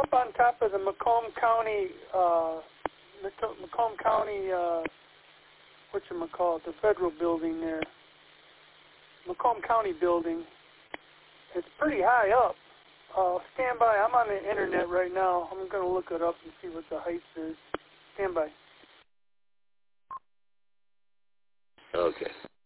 up on top of the Macomb County, whatchamacallit, the federal building there. Macomb County building. It's pretty high up. Stand by. I'm on the internet right now. I'm going to look it up and see what the height is. Stand by. Okay.